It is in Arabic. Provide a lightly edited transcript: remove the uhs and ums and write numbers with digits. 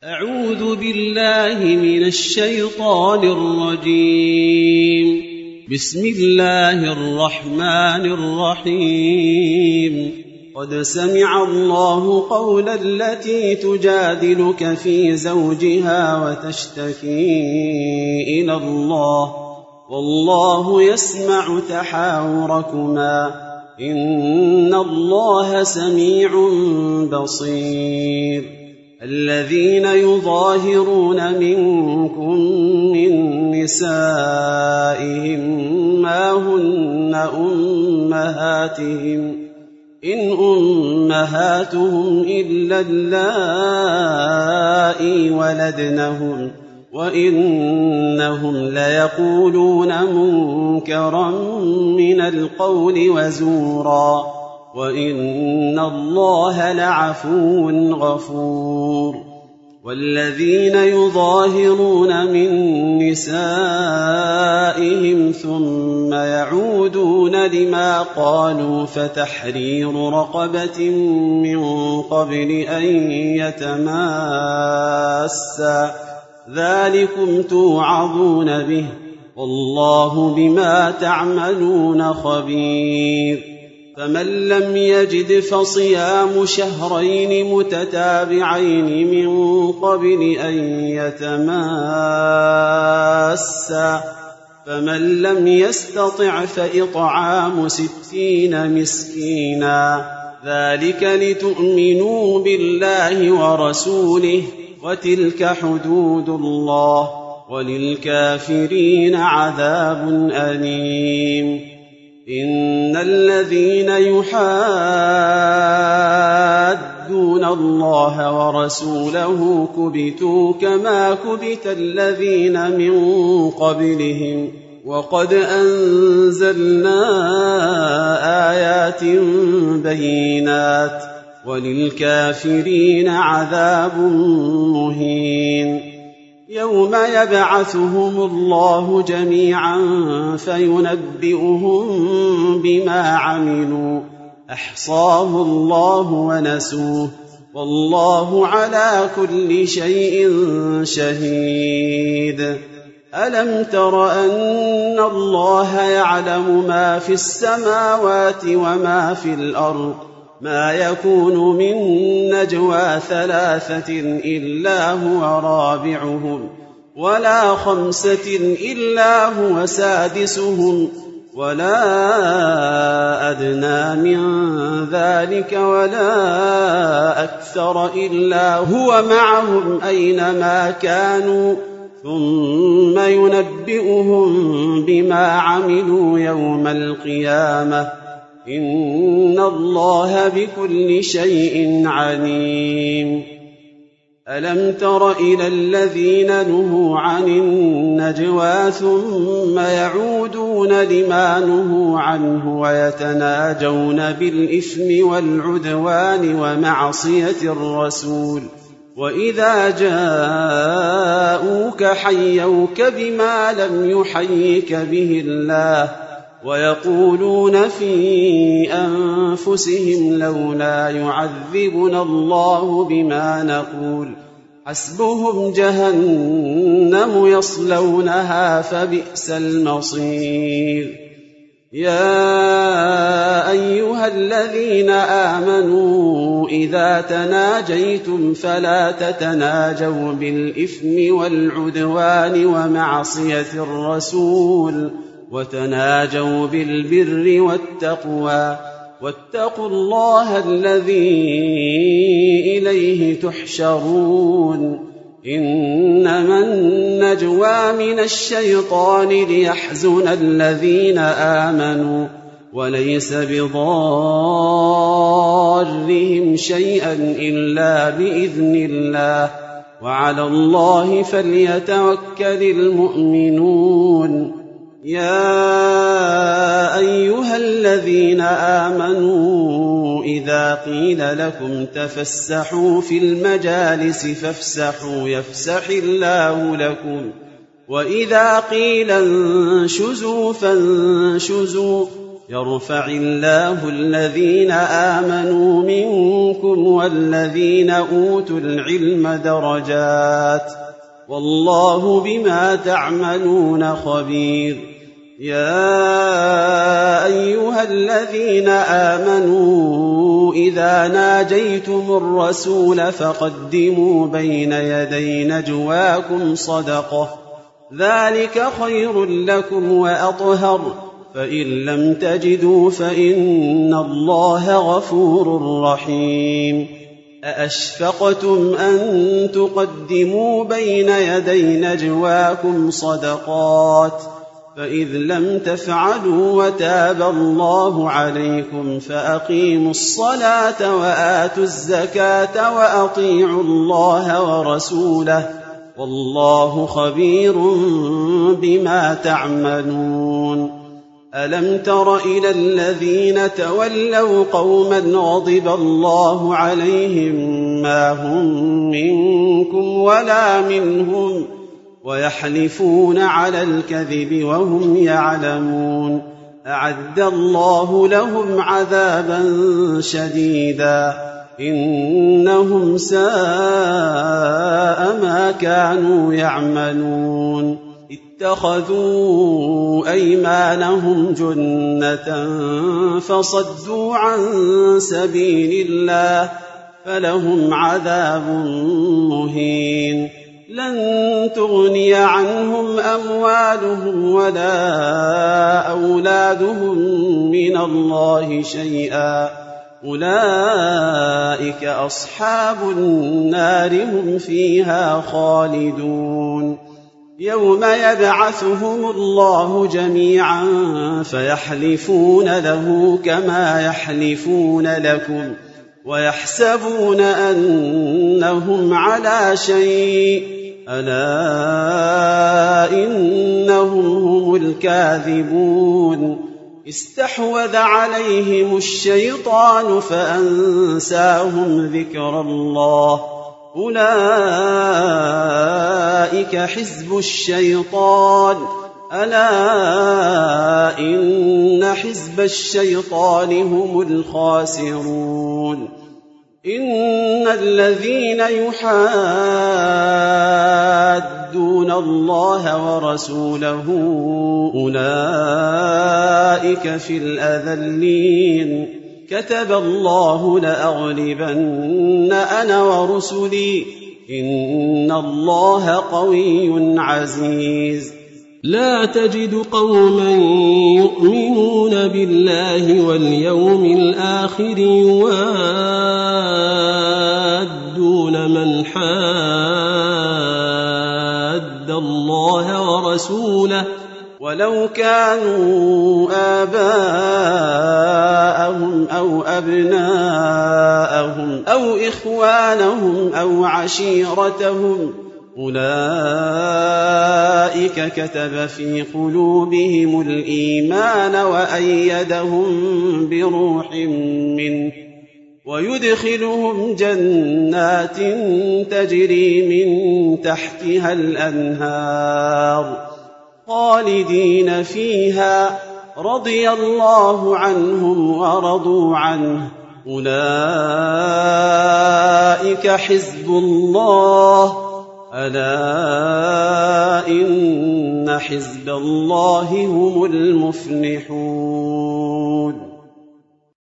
أعوذ بالله من الشيطان الرجيم. بسم الله الرحمن الرحيم. قد سمع الله قول التي تجادلك في زوجها وتشتكي إلى الله والله يسمع تحاوركما إن الله سميع بصير. الذين يظاهرون منكم من نسائهم ما هن أمهاتهم إن أمهاتهم إلا اللائي ولدنهم وإنهم ليقولون منكرا من القول وزورا وإن الله لعفو غفور. والذين يظاهرون من نسائهم ثم يعودون لما قالوا فتحرير رقبة من قبل أن يتماسا ذلكم توعظون به والله بما تعملون خبير. فمن لم يجد فصيام شهرين متتابعين من قبل أن يتماسا فمن لم يستطع فإطعام 60 مسكينا ذلك لتؤمنوا بالله ورسوله وتلك حدود الله وللكافرين عذاب أليم. إن الذين يحادون الله ورسوله كبتوا كما كبت الذين من قبلهم وقد أنزلنا آيات بينات وللكافرين عذاب مهين. يوم يبعثهم الله جميعا فينبئهم بما عملوا أحصاه الله ونسوه والله على كل شيء شهيد. ألم تر أن الله يعلم ما في السماوات وما في الأرض ما يكون من نجوى 3 إلا هو رابعهم ولا 5 إلا هو سادسهم ولا أدنى من ذلك ولا أكثر إلا هو معهم أينما كانوا ثم ينبئهم بما عملوا يوم القيامة إن الله بكل شيء عليم. ألم تر إلى الذين نهوا عن النجوى ثم يعودون لما نهوا عنه ويتناجون بالإثم والعدوان ومعصية الرسول وإذا جاءوك حيوك بما لم يحيك به الله ويقولون في أنفسهم لولا يعذبنا الله بما نقول حسبهم جهنم يصلونها فبئس المصير. يا أيها الذين آمنوا إذا تناجيتم فلا تتناجوا بالإثم والعدوان ومعصية الرسول وتناجوا بالبر والتقوى واتقوا الله الذي إليه تحشرون. إنما النجوى من الشيطان ليحزن الذين آمنوا وليس بضارهم شيئا إلا بإذن الله وعلى الله فليتوكل المؤمنون. يا أيها الذين آمنوا إذا قيل لكم تفسحوا في المجالس فافسحوا يفسح الله لكم وإذا قيل انشزوا فانشزوا يرفع الله الذين آمنوا منكم والذين أوتوا العلم درجات والله بما تعملون خبير. يا أيها الذين آمنوا إذا ناجيتم الرسول فقدموا بين يدي نجواكم صدقة ذلك خير لكم وأطهر فإن لم تجدوا فإن الله غفور رحيم. أأشفقتم أن تقدموا بين يدي نجواكم صدقات فإذ لم تفعلوا وتاب الله عليكم فأقيموا الصلاة وآتوا الزكاة وأطيعوا الله ورسوله والله خبير بما تعملون. ألم تر إلى الذين تولوا قوما غضب الله عليهم ما هم منكم ولا منهم ويحلفون على الكذب وهم يعلمون أعد الله لهم عذابا شديدا إنهم ساء ما كانوا يعملون. اتخذوا أيمانهم جنة فصدوا عن سبيل الله فلهم عذاب مهين. لن تغني عنهم أموالهم ولا أولادهم من الله شيئا أولئك أصحاب النار هم فيها خالدون. يوم يبعثهم الله جميعا فيحلفون له كما يحلفون لكم ويحسبون أنهم على شيء ألا إنهم هم الكاذبون. استحوذ عليهم الشيطان فأنساهم ذكر الله أولئك حزب الشيطان ألا إن حزب الشيطان هم الخاسرون. إن الذين يحادون الله ورسوله أولئك في الأذلين كتب الله لأغلبن أنا ورسلي إن الله قوي عزيز. لا تجد قوما يؤمنون بالله واليوم الآخر يوادون من حاد الله ورسوله ولو كانوا آباءهم أو أبناءهم أو إخوانهم أو عشيرتهم أولئك كتب في قلوبهم الإيمان وأيدهم بروح منه ويدخلهم جنات تجري من تحتها الأنهار خالدين فيها رضي الله عنهم ورضوا عنه أولئك حزب الله ألا إن حزب الله هم المفلحون.